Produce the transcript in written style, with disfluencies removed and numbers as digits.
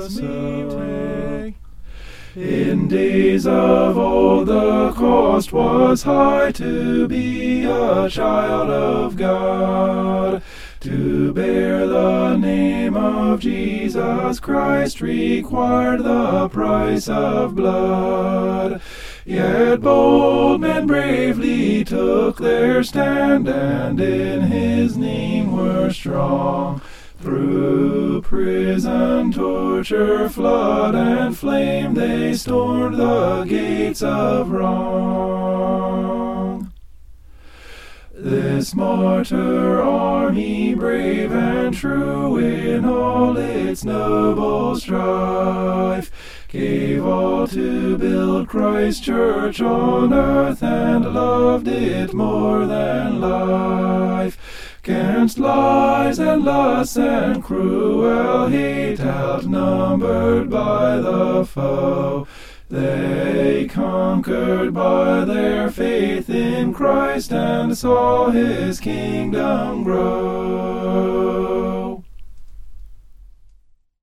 Jesus meeting. In days of old the cost was high to be a child of God. To bear the name of Jesus Christ required the price of blood. Yet bold men bravely took their stand, and in his name were strong. Through prison, torture, flood, and flame they stormed the gates of wrong. This martyr army, brave and true in all its noble strife, gave all to build Christ's church on earth, and loved it more than life. 'Gainst lies and lusts and cruel hate, outnumbered by the foe, they conquered by their faith in Christ, and saw his kingdom grow.